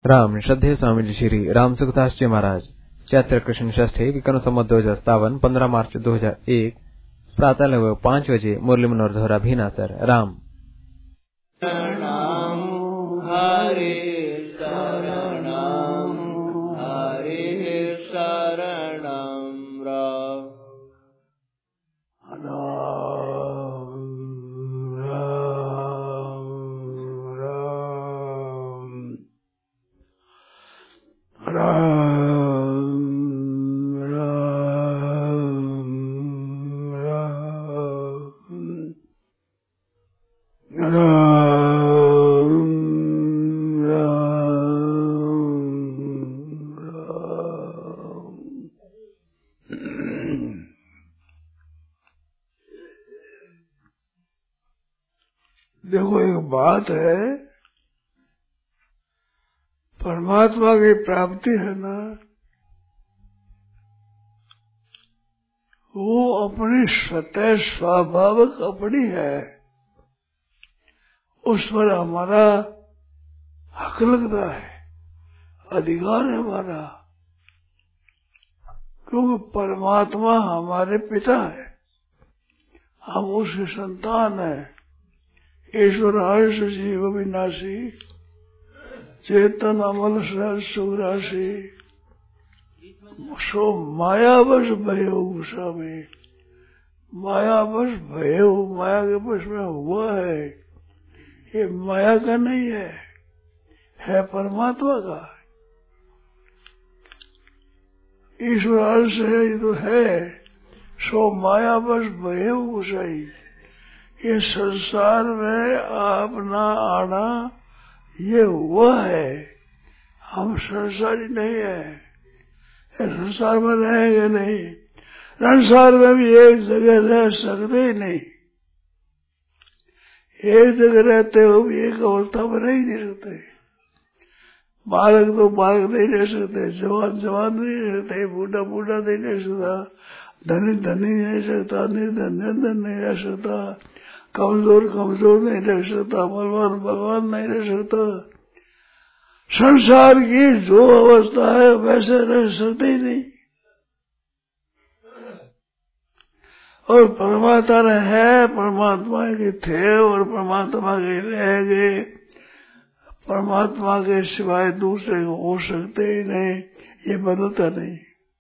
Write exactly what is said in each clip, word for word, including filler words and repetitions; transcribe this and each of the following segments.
राम श्रद्धेय स्वामी जी श्री राम सुखदास जी महाराज चैत्र कृष्ण षष्ठी विक्रम संवत दो हजार सत्तावन पंद्रह मार्च दो हजार एक प्रातः लगभग पाँच बजे मुरली मनोहर धोरा भीनासर। राम हरे शरणम हरे शरणम राम देखो, एक बात है, परमात्मा की प्राप्ति है ना, वो अपनी स्वतः स्वाभाविक अपनी है, उस पर हमारा हक लगता है, अधिकार है हमारा, क्योंकि परमात्मा हमारे पिता है, हम उसके संतान हैं। ईश्वर आयुष जीव विनाशी चेतन अमल सहज सुराशि सो मायावश भयो स्वामी, मायावश भयो, माया के वश में हुआ है, ये माया का नहीं है, है परमात्मा का। ईश्वर आयुष है, ये तो है, सो मायावश भयो सही। ये संसार में अपना आना ये हुआ है, हम संसारी नहीं है, ये संसार में रहेंगे नहीं, संसार में भी एक जगह रह सकते ही नहीं, एक जगह रहते हो भी एक अवस्था में रह ही नहीं सकते। बालक तो बालक नहीं रह सकते, जवान जवान नहीं रह सकते, बूढ़ा बूढ़ा नहीं रह सकता, धनी धनी नहीं रह सकता, निर्धन निर्धन नहीं रह सकता, कमजोर कमजोर नहीं रह सकता, बलवान बलवान नहीं रह सकता। संसार की जो अवस्था है वैसे रह सकते ही नहीं। और परमात्मा है, परमात्मा के थे और परमात्मा के रह गए, परमात्मा के सिवाय दूसरे हो सकते ही नहीं, ये बदलता नहीं।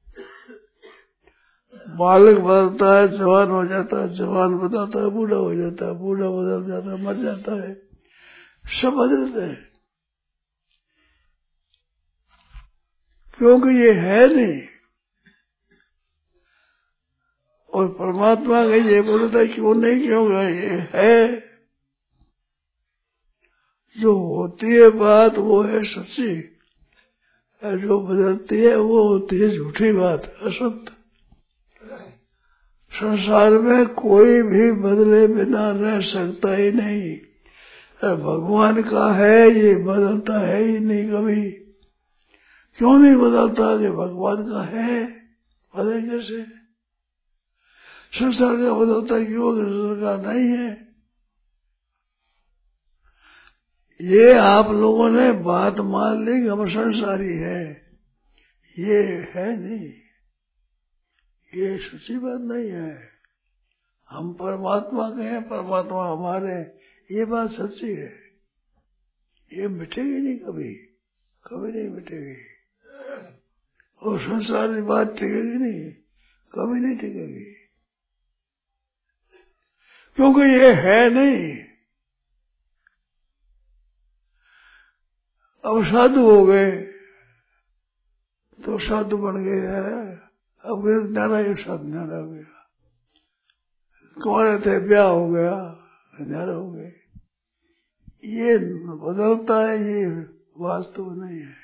बालक बदलता है, जवान हो जाता है, जवान बदलता है, बूढ़ा हो जाता है, बूढ़ा बदल जाता है, मर जाता है, सब बदलते हैं, क्योंकि ये है नहीं। और परमात्मा का ये बोलता क्यों नहीं, क्योंकि ये है, जो होती है बात वो है सच्ची, जो बदलती है वो होती है झूठी बात, असत्य। संसार में कोई भी बदले बिना रह सकता ही नहीं, भगवान का है ये बदलता है ही नहीं कभी। क्यों नहीं बदलता? कि भगवान का है, बदले कैसे? संसार का बदलता क्यों? संसार का नहीं है। ये आप लोगों ने बात मान ली कि हम संसारी है, ये है नहीं, ये सच्ची बात नहीं है। हम परमात्मा के हैं, परमात्मा हमारे, ये बात सच्ची है, ये मिटेगी नहीं कभी, कभी नहीं मिटेगी। और संसार की बात टिकेगी नहीं, कभी नहीं टिकेगी, क्योंकि ये है नहीं। अब साधु हो गए तो साधु बन गए हैं, अब ज्ञाना एक साथ न्यारा हो गया, कुंवारे थे ब्याह हो गया, न्यारा हो गए। ये बदलता है, ये वास्तव नहीं है,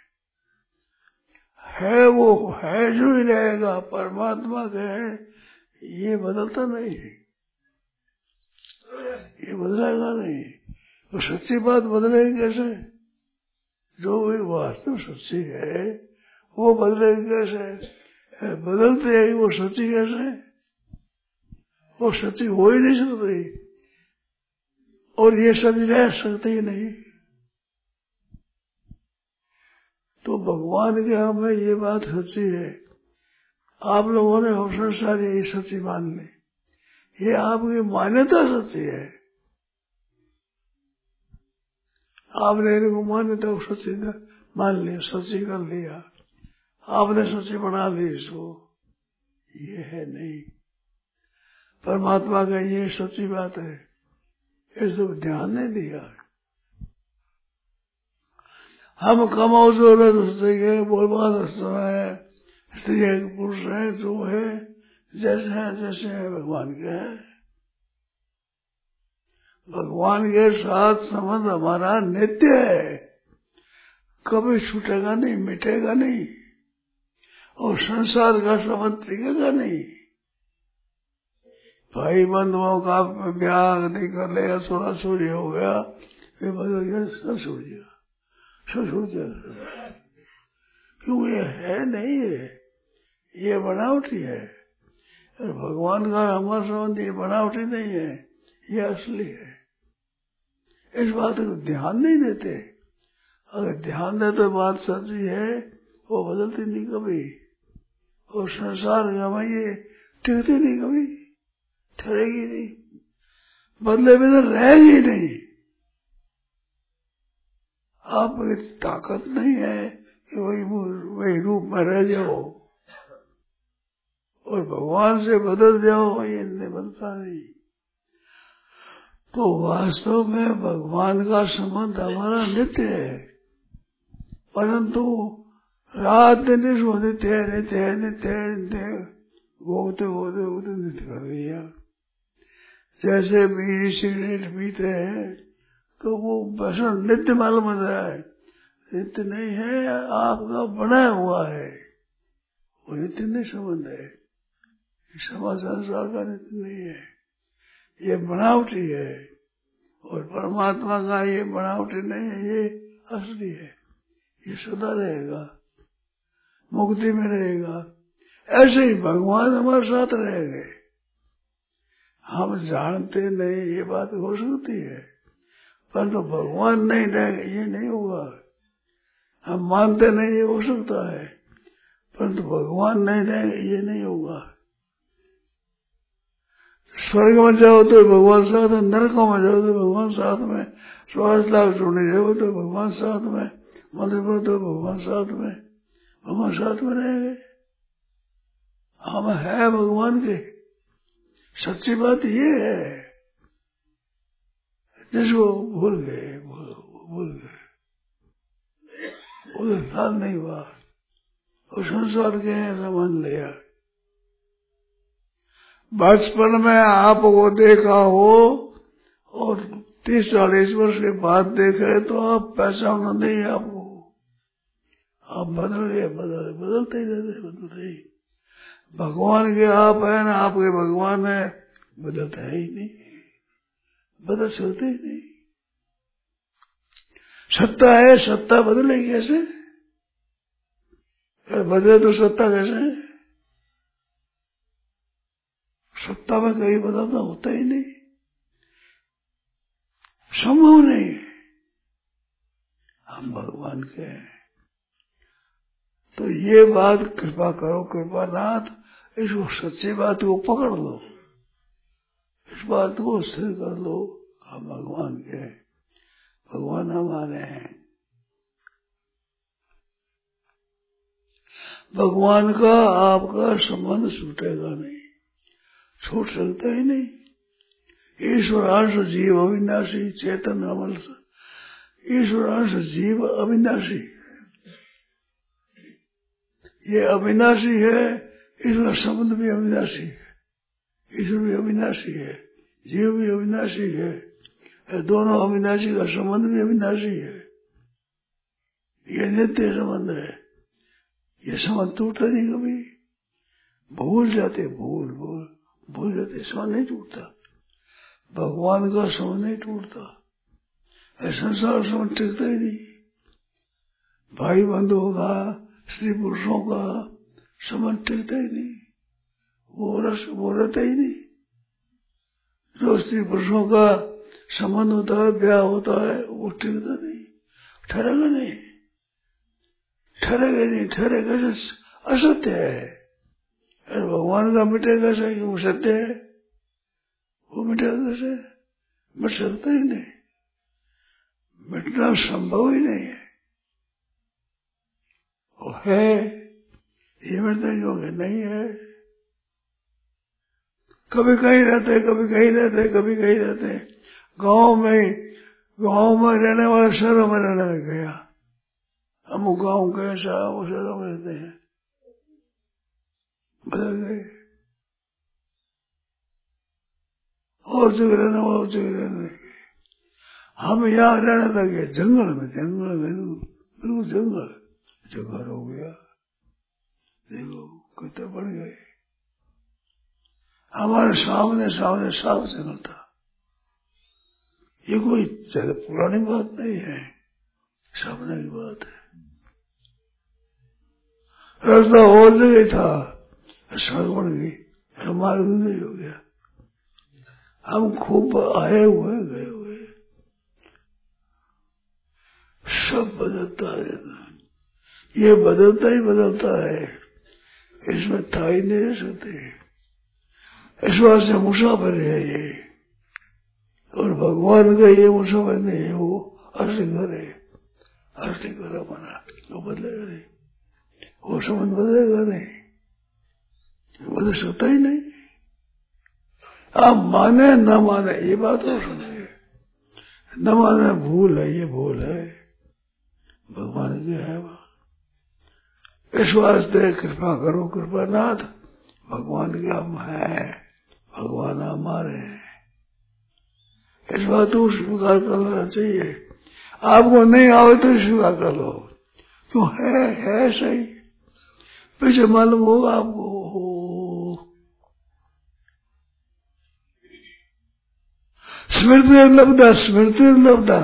है वो है जो ही रहेगा, परमात्मा का है, ये बदलता नहीं है, ये बदलेगा नहीं। तो सच्ची बात बदलेगी कैसे? जो भी वास्तव सच्ची है वो बदलेगी कैसे? बदलते है वो सच्ची कैसे? वो सच्ची हो ही नहीं सकती, और ये सच रह सकते ही नहीं। तो भगवान के हमें ये बात सच्ची है। आप लोगों ने हम संसार यही सच्ची मान ली, ये आपकी मान्यता सच्ची है। आपने इनको मान्यता को सच्ची मान लिया, सच्ची कर लिया, आपने सच्ची बना ली इसको। ये है नहीं, परमात्मा का ये सच्ची बात है, इसको ध्यान नहीं दिया। हम कमाओ जो है तो सोचेंगे बोलबाला है, स्त्री है पुरुष है, जो है जैसे है जैसे है भगवान के है। भगवान के साथ संबंध हमारा नित्य है, कभी छूटेगा नहीं, मिटेगा नहीं, और संसार का संबंध टिकेगा नहीं। भाई बंधुओं का ब्याह नहीं कर लेगा, सोलह सूर्य हो गया, फिर बदल गया, सब छूट गया, सब छूट गया। क्यों? ये है नहीं, है ये बनावटी है। भगवान का हमारा संबंध ये बनावटी नहीं है, ये असली है। इस बात को ध्यान नहीं देते। अगर ध्यान दे तो बात सच्ची है, वो बदलती नहीं कभी, और संसार में ये टिकती नहीं कभी, ठहरेगी नहीं, बदले बिना रहेगी नहीं। आप ताकत नहीं है कि वही वही रूप में रह जाओ और भगवान से बदल जाओ, ये नहीं बदलता नहीं। तो वास्तव में भगवान का संबंध हमारा नित्य है, परंतु रात दिन इस होते ठहरे ठहरे ठहरे घूमते घूमते घूमते नित्य कर दिया। जैसे बीड़ी सिगरेट पीते हैं तो वो बसन नित्य मालूम होता है, नित्य नहीं है, आपका बनाया हुआ है, वो नित्य नहीं संबंध है। समाज संसार का नित्य नहीं है, ये बनावटी है, और परमात्मा का ये बनावटी नहीं है, ये असली है, ये सदा रहेगा, मुक्ति में रहेगा। ऐसे ही भगवान हमारे साथ रहेंगे। हम जानते नहीं, ये बात हो सकती है, परंतु भगवान नहीं रहेंगे ये नहीं होगा। हम मानते नहीं ये हो सकता है, परंतु भगवान नहीं रहेंगे ये नहीं होगा। स्वर्ग में जाओ तो भगवान साथ में, नरकों में जाओ तो भगवान साथ में, स्वास्थ्य लाभ ढूंढने जाओ तो भगवान साथ में, मंदिर पर तो भगवान साथ में, भगवान साथ में रहेंगे। हम है भगवान के। सच्ची बात ये है, जिसको भूल गए भूल भूल गए, उधर ख्याल नहीं हुआ और संसार के ऐसा मान लिया। बचपन में आपको देखा हो और तीस चालीस वर्ष के बाद देखे तो आप पहचाना नहीं आपको, आप बदल गए, बदल बदलते ही रहते, बदलते ही। भगवान के आप है ना, आपके भगवान है, बदलता है ही नहीं, बदल चलते ही नहीं। सत्ता है, सत्ता बदलेगी कैसे? बदले तो सत्ता कैसे है? सत्ता में कहीं बदलना होता ही नहीं, संभव नहीं। हम भगवान के हैं। तो ये बात कृपा करो कृपानाथ, इसको सच्ची बात को पकड़ लो, इस बात को स्थिर कर लो। हम भगवान के हैं, भगवान हमारे हैं। भगवान का आपका संबंध छूटेगा नहीं, छूट सकता ही नहीं। ईश्वरांश जीव अविनाशी, चेतन अमल, ईश्वरांश जीव अविनाशी, ये अविनाशी है, ईश्वर संबंध भी अविनाशी है, ईश्वर भी अविनाशी है, जीव भी अविनाशी है, दोनों अविनाशी का संबंध भी अविनाशी है। ये नित्य संबंध है, ये संबंध टूटता नहीं कभी। भूल जाते, भूल भूल भूल जाते, संबंध नहीं टूटता। भगवान का संबंध नहीं टूटता, संसार संबंध टिकता ही नहीं। भाई बंधुओं का, स्त्री पुरुषों का संबंध टिकता ही नहीं, वो रस वो रहता ही नहीं। जो स्त्री पुरुषों का संबंध होता है, ब्याह होता है, वो टिकता नहीं, ठहरेगा नहीं, ठहरेगा नहीं, ठहरे कैसे? असत्य है। अरे भगवान का मिटेगा कैसे? वो सत्य है, वो मिटेगा कैसे? मिट सकता ही नहीं, मिटना संभव ही नहीं है। वो है, ये मिटने योग्य नहीं है। कभी कहीं रहते, कभी कहीं रहते, कभी कहीं रहते। गांव में, गांव में रहने वाले शहरों में रहने लग गया। हम गांव कैसा, वो शहरों में रहते हैं, बदल गए। और जगह रहने वाले और जगह रहने लगे। हम यहाँ रहने लगे जंगल में, जंगल में, बिल्कुल जंगल, जंगल हो गया। देखो कितने बढ़ गए। हमारे सामने सामने साफ जंगल था। ये कोई ज्यादा पुरानी बात नहीं है, सामने की बात है। रास्ता और जगह था, सड़क बन गई, हमारे नहीं हो गया। हम खूब आए हुए गए हुए, सब बदलता है। ये बदलता ही बदलता है, इसमें था ही नहीं रह सकते। इस बात से मुसाफिर है ये, और भगवान का ये मुसाफिर नहीं है, वो असली घर है। असली घर हमारा वो बदलेगा नहीं, वो संबंध बदलेगा नहीं, बदल सकता ही नहीं। आप माने न माने ये बात हो सुनिए, न माने भूल है, ये भूल है, भगवान की है। इस वास्ते कृपा करो कृपानाथ, भगवान के हम हैं, भगवान हमारे हैं। इस बात को स्वीकार कर लेना चाहिए। आपको नहीं आवे तो स्वीकार कर लो, क्यों है, है सही, पीछे मालूम होगा आपको। स्मृति लब्धा, स्मृति लब्धा,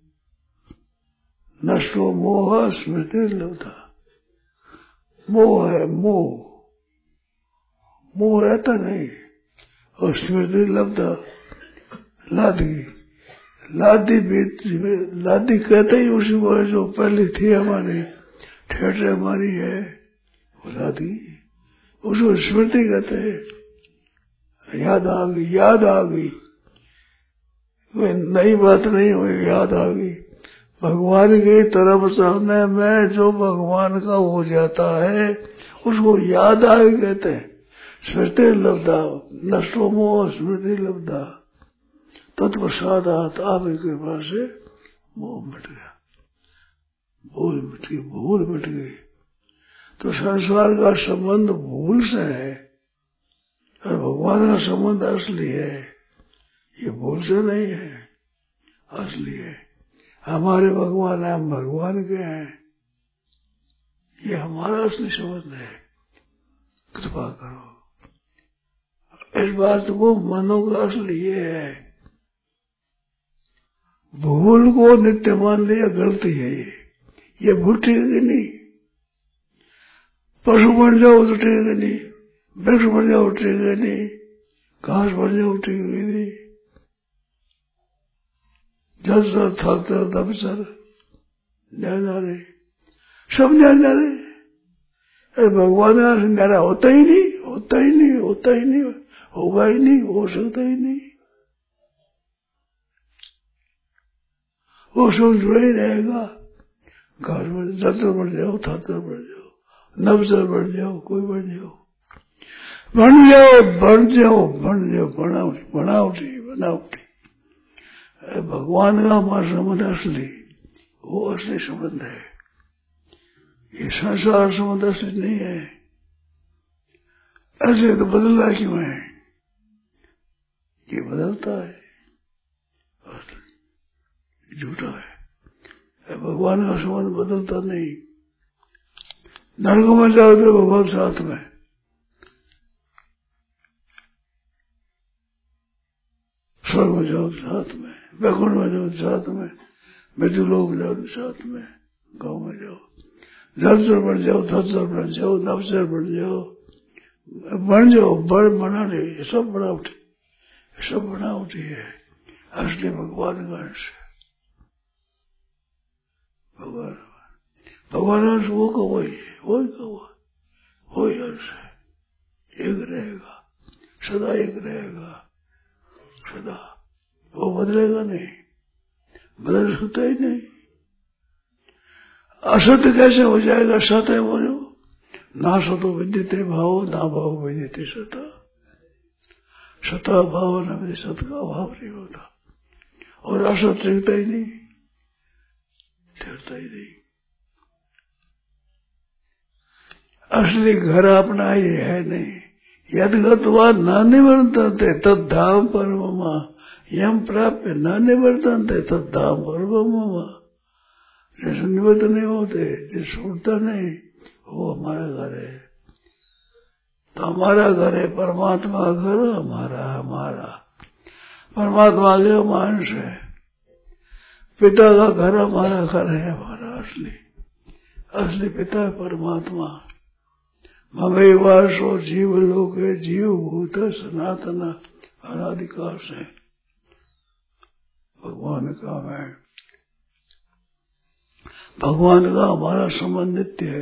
नष्टो मोह स्मृति लब्धा। मोह है, मोह, मोह रहता नहीं, और स्मृति लब्धा, लादी, लादी भी, लादी कहते ही उसी को है जो पहले थी हमारी, ठेठ हमारी है, वो लादी, उसको स्मृति कहते हैं। याद आ गई, याद आ गई, कोई नई बात नहीं हुई, याद आ गई। भगवान की तरफ चलने में जो भगवान का हो जाता है उसको याद आ गई कहते हैं। स्मृति लब्धा, नष्टो मोह स्मृति लब्धा, तत्प्रसादात आपकी कृपा से मोह मिट गया, भूल मिट गई, भूल मिट गई। तो संसार का संबंध भूल से है, और भगवान का संबंध असली है, ये भूल से नहीं है, असली है। हमारे भगवान है, हम भगवान के हैं, ये हमारा असली संबंध है। कृपा करो, इस बात को मानो का असली ये है। भूल को नित्य मान लिया गलती है, ये ये भूल ठीक नहीं। पशु बन जाओ तो ठीक नहीं, वृक्ष बन जाओ ठीक नहीं, घास बन जाओ ठीक नहीं, जल सर थल सर दब सर न्यारे, सब न्यारे। भगवान न्यारा होता ही नहीं, होता ही नहीं, होता ही नहीं, होगा ही नहीं, हो सकता ही नहीं, वो सब जुड़ा ही रहेगा। घास बन जल बन जाओ, थल बन जाओ, नवसर बन जाओ, कोई बन जाओ, बन जाओ, बन जाओ, बन जाओ, बनावटी बनावटी बनावटी। भगवान का हमारा संबंध असली, वो असली संबंध है। ये संसार संबंध असली नहीं है। ऐसे तो बदलना क्यों है? ये बदलता है, असली झूठा है। भगवान का संबंध बदलता नहीं। नरक में जाओ तो भगवान साथ में, स्वर्ग में जाओ साथ में, वैकुंठ में जाओ साथ में, मृत्युलोक में जाओ साथ में, गांव में जाओ, जलसर बन जाओ, थलसर बन जाओ, नवसर बन जाओ, बन जाओ, बड़ बना नहीं, सब बनावटी, सब बनावटी है। असली भगवान का अंश है, भगवान भगवान अंश वो का वही है, वही का वही वही अंश है, एक रहेगा, सदा एक रहेगा, सदा वो बदलेगा नहीं, बदल सकता ही नहीं। असत्य कैसे हो जाएगा? सत है वो जो, ना सतो विद्यते भाव, ना भाव विद्यते सता, सता भाव न मेरे सत का अभाव नहीं होता, और असत टिकता ही नहीं, टिकता ही नहीं। असली घर अपना ये है नहीं। यद गत्वा न निवर्तन्ते तद्धाम परममा, यम प्राप्य न निवर्तन्ते तद्धाम परममा। जैसे निवृत्त नहीं होते, जिस छूटता नहीं, वो हमारा घर है। तो हमारा घर है, परमात्मा का घर हमारा हमारा, परमात्मा के हम अंश है। पिता का घर हमारा घर है, हमारा असली असली पिता है परमात्मा। ममेवासो जीव लोक है, जीव भूत सनातन अनादिकाल से भगवान का मैं, भगवान का हमारा संबंध नित्य है,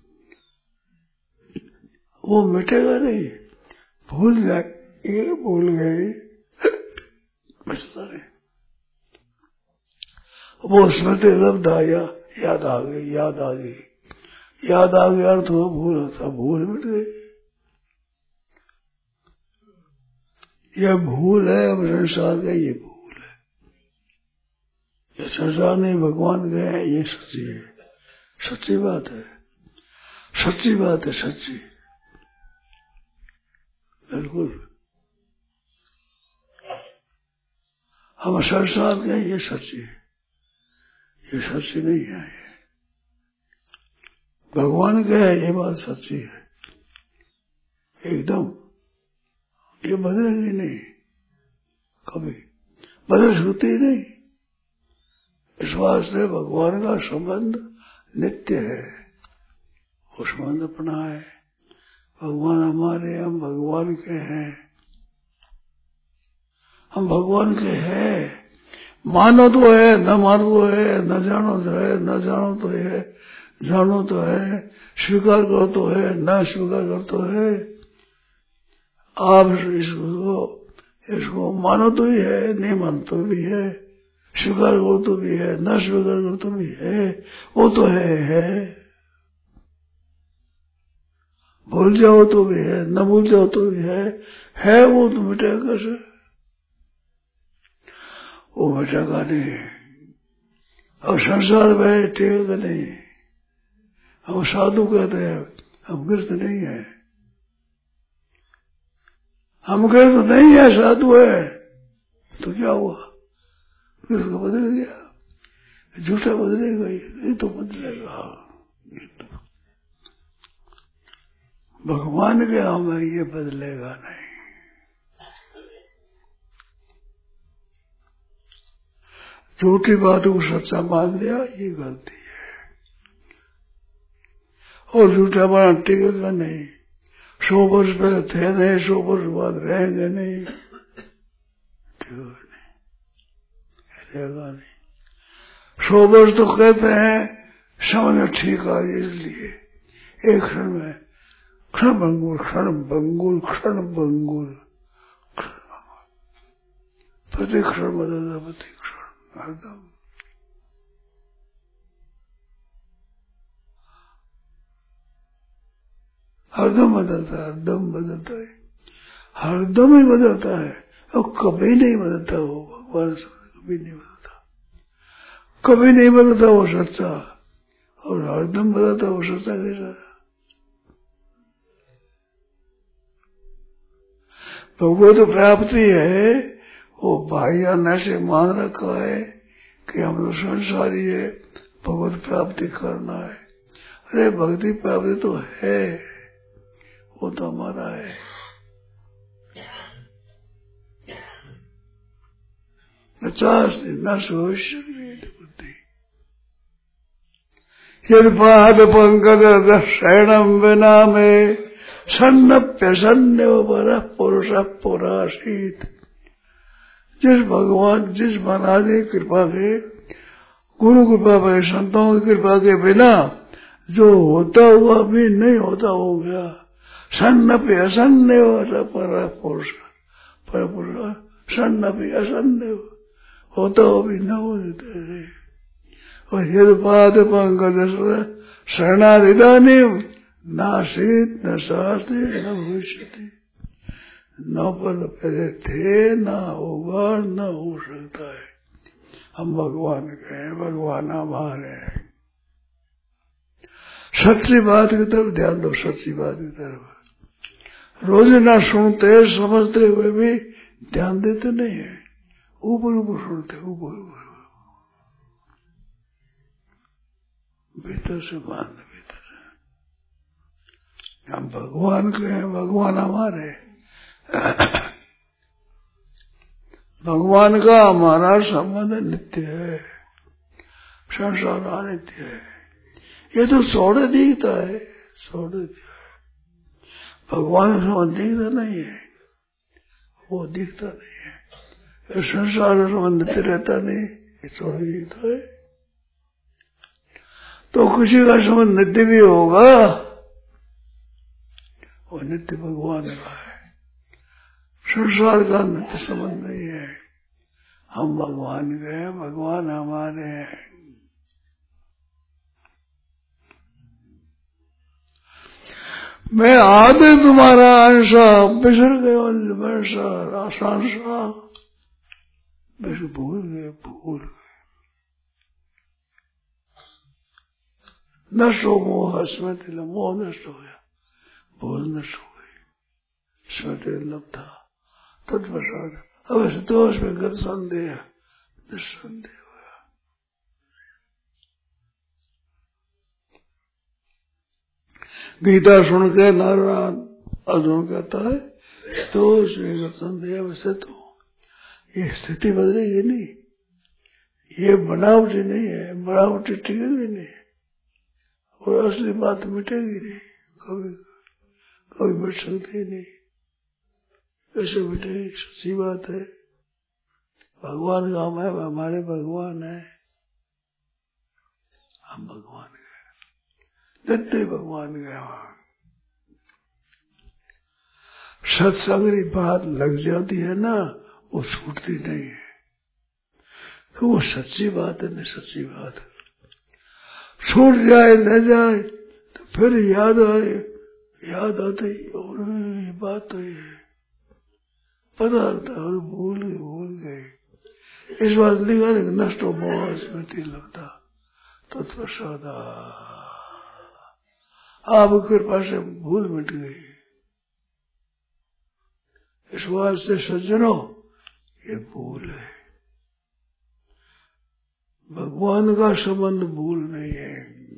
वो मिटेगा नहीं। भूल जाए, ये भूल गए बचता नहीं, वो स्मृति लब्ध आया, याद आ गई, याद आ गई, याद आ गया अर्थ वो भूल होता, भूल मिट गई। यह भूल है, अब संसार का ये भूल है, ये संसार नहीं भगवान गए हैं, ये सच्ची है, सच्ची बात है, सच्ची बात है, सच्ची बिल्कुल। हम संसार के ये सच्ची है, ये सच्ची नहीं है, ये भगवान के है, ये बात सच्ची है एकदम। ये बदलेगी नहीं, कभी बदल सकती नहीं। इस वास्ते भगवान का संबंध नित्य है, वो संबंध अपना है। भगवान हमारे, हम भगवान के हैं, हम भगवान के हैं। मानो तो है, न मानो तो है, न जानो तो है, न जानो तो है, जानो तो है, स्वीकार करो तो है, न स्वीकार करो तो है। आप इसको इसको मानो तो ही है, नहीं मानो तो भी है, स्वीकार करो तो भी है, न स्वीकार करो तो भी है, वो तो है है। भूल जाओ तो भी है, न भूल जाओ तो भी है, है वो तो मिटेगा कैसे? वो मिटेगा नहीं। अब संसार में टेकेगा नहीं। हम साधु कहते हैं, हम गिरत नहीं है, हम गिरत नहीं है, साधु है, तो क्या हुआ? गिरत को बदल गया, झूठा बदलेगा, ये तो बदलेगा। भगवान के हमें ये बदलेगा नहीं। झूठी बातों को सच्चा मान लिया, ये गलती है, और झूठा माना टिकेगा नहीं। सौ वर्ष पहले थे नहीं, सौ वर्ष बाद रहेंगे नहीं, रहेगा नहीं। सौ वर्ष तो कहते हैं समझ में ठीक आ गई, इसलिए एक क्षण में क्षण भंगुर, क्षण भंगुर, क्षण भंगुर, प्रति क्षण बदलता, प्रति क्षण हरदम। हरदम बदलता है, हरदम बदलता है, हरदम ही बदलता है, और कभी नहीं बदलता वो भगवान से, कभी नहीं बदलता, कभी नहीं बदलता वो सच्चा, और हरदम बदलता वो सच्चा कैसा? भगवत तो प्राप्ति है, वो भाइया नशे मान रखा है कि हम लोग संसारी है, भगवत प्राप्ति करना है। अरे भक्ति प्राप्ति तो है, वो तो हमारा है। पचास न सोच यद पाद पंकज शरणम विना में सन्नप्य सन्य पर पुरुष पुराशीत। जिस भगवान, जिस महाराज की कृपा के, गुरु कृपा के, संतों की कृपा के बिना जो होता हुआ भी नहीं होता हो गया। सन्न पे असन्न होता पर पुरुष पर पुरुष सन्न पे असन्न होता हो भी न होते रे। और यद पाद पंकज शरणादिदानी नासित न शास्त्री न भविष्यति। न पर पहले थे न होगा न हो सकता है। हम भगवान के हैं, भगवान हमारे हैं। सच्ची बात की तरफ ध्यान दो, सच्ची बात की तरफ। रोज ना सुनते समझते हुए भी ध्यान देते नहीं है, ऊपर ऊपर सुनते, ऊपर ऊपर भीतर से मान, भीतर से। हम भगवान के हैं, भगवान हमारे। भगवान का हमारा संबंध नित्य है, संसार अनित्य है। ये तो सौड़े दिखता है, सौड़े दिखता है। भगवान का संबंध दिखता नहीं है, वो दिखता नहीं है। ये संसार का संबंध नित्य रहता नहीं, ये सौड़े दिखता है। तो किसी का संबंध नित्य भी होगा, वो नित्य भगवान का है। संसार का नित्य संबंध नहीं है। हम भगवान के हैं, भगवान हमारे हैं। मैं आदि तुम्हारा अंशा बिसर गए, वर्षा राशांशा बिसर भूल गए, भूल गए। नष्ट हो मोह स्मृति, मोह नष्ट हो गया, भूल नष्ट हो गई, स्मृति लब्धा तत्प्रसाद। अब संतोष में गत संदेह निसंदेह हुआ। गीता सुन के नारायण अर्जुन कहता है संतोष में गत संदेह में स्थित हो। ये स्थिति बदलेगी नहीं, ये बनावटी नहीं है, बनावटी टिकेगी नहीं, और असली बात मिटेगी नहीं, कभी कभी मिट सकती नहीं। ऐसे बेटे सच्ची बात है। भगवान का हम है, हमारे भगवान है, हम भगवान के नित्य भगवान के। सत्संग की बात लग जाती है ना, वो छूटती नहीं है। तो वो सच्ची बात है, नहीं सच्ची बात है। छूट जाए न जाए तो फिर याद आए, याद आते और ये बात तो ये पता लगता है, भूल गए भूल गए। इस बात लिखा नष्ट हो मोह स्मृति लगता तत्प्रसाद। आप कृपा से भूल मिट गई। इस बात से सज्जनों ये भूल है। भगवान का संबंध भूल नहीं है।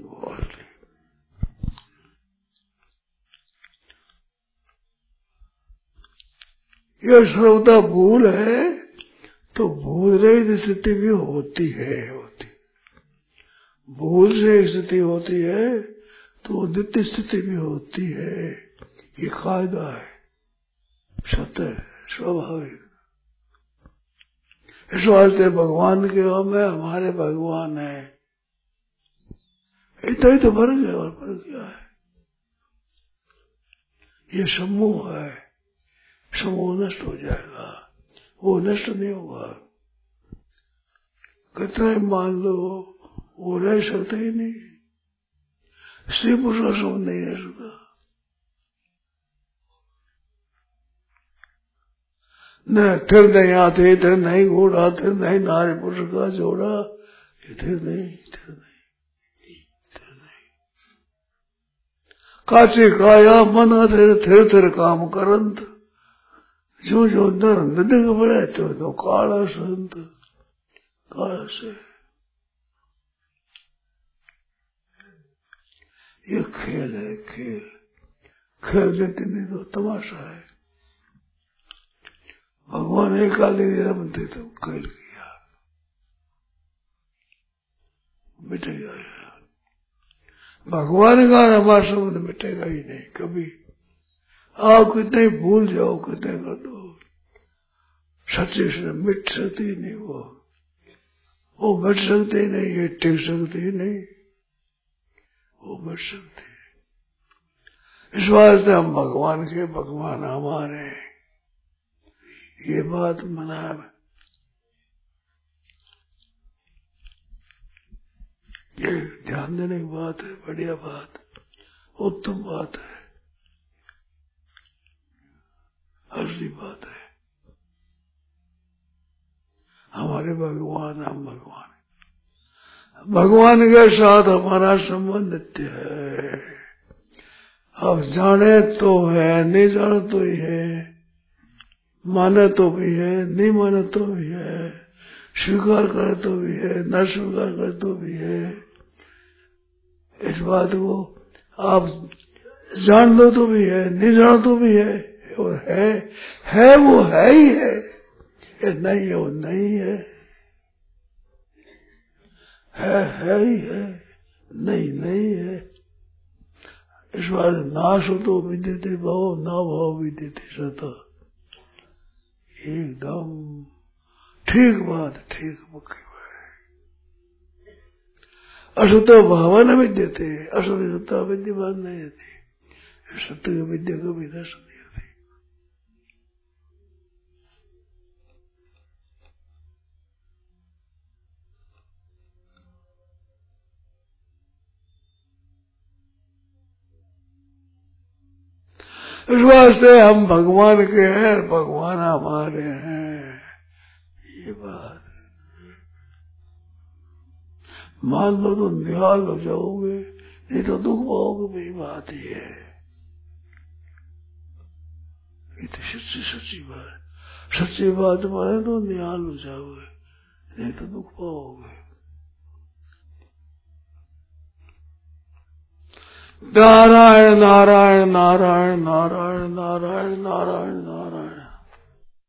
यह सर्वथा भूल है, तो भूल रही स्थिति भी होती है, होती। भूल से स्थिति होती है तो नित्य स्थिति भी होती है। ये कायदा है, सत्य है, स्वाभाविक। इस वास्ते भगवान के हम है, हमारे भगवान है, इतना ही तो फर्क है, और फर्क क्या है। ये समूह है, समूह नष्ट हो जाएगा, वो नष्ट नहीं होगा। कितना ही मान लो, वो रह सकते ही नहीं। स्त्री पुरुष का संबंध नहीं रह सकता। न फिर नहीं आते, फिर नहीं घोड़ा, फिर नहीं नारी पुरुष का जोड़ा, फिर नहीं, फिर नहीं, फिर नहीं। काचे काया मन थिर थिर थिर काम करंत, जो जो नर नदिक बड़े तो तो काला संत, काला से। ये खेल है, खेल। खेल देते नहीं तो तमाशा है। भगवान एक काले बनते तो खेल किया, मिटेगा। भगवान का हमारा संबंध मिटेगा ही नहीं कभी। आप कितने भूल जाओ, कितने कर दो, सच्चे से मिट सकती नहीं। वो वो मिट सकते नहीं, ये टिक सकते नहीं, वो मिट सकती है। इस वास्ते हम भगवान के, भगवान हमारे, ये बात मना ये ध्यान देने की बात है। बढ़िया बात, उत्तम बात है, असली बात है। हमारे भगवान, हम भगवान, भगवान के साथ हमारा संबंध नित्य है। अब जाने तो है, नहीं जाने तो ही है, माने तो भी है, नहीं माने तो भी है, स्वीकार करे तो भी है, न स्वीकार करे तो भी है। इस बात को आप जान लो तो भी है, नहीं जान तो भी है, और है है वो है ही है, ये नहीं है वो नहीं है, है है ही है, नहीं नहीं है। इस बात नाश हो तो विद्यते भाव, ना भाव विद्यते सता। एकदम ठीक बात, ठीक मुख्य है। असतो भाव न विद्यते, असत सत्ता विद्यमान नहीं रहती, सत्य की विद्या कभी दर्शन नहीं होती। इस वास्ते हम भगवान के हैं, भगवान हमारे हैं, ये बात मान लो तो निहाल हो जाओगे, नहीं तो दुख पाओगे। मेरी बात ही है, ये तो सच्ची सच्ची बात, सच्ची बात माने तो निहाल हो जाओगे, नहीं तो दुख पाओगे। नारायण नारायण नारायण नारायण नारायण नारायण नारायण।